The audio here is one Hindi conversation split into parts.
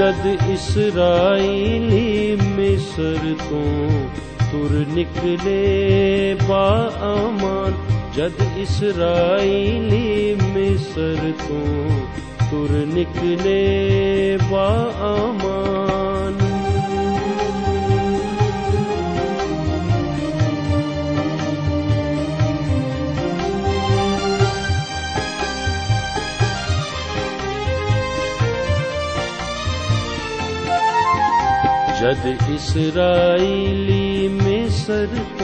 जद इसराइली मिस्र तो तुर निकले बाअमान, जद इसराइली मिस्र तो तुर निकले बाअमान। जद इसराइली मिस्र तो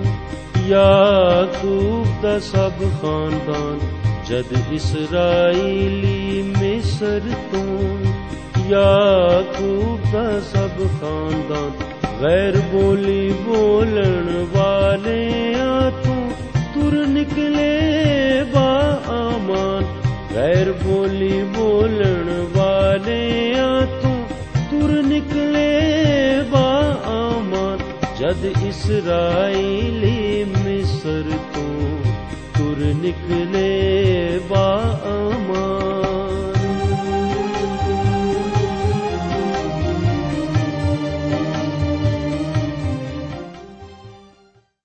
याकूब दा सब खानदान, जद इसराइली मिस्र तो याकूब दा सब खानदान, गैर बोली बोलन वाले तो तुर निकले बाअमान, गैर बोली बोलन वाले तो तुर निकले बाअमान। जद इसराइली मिस्र तो तुर निकले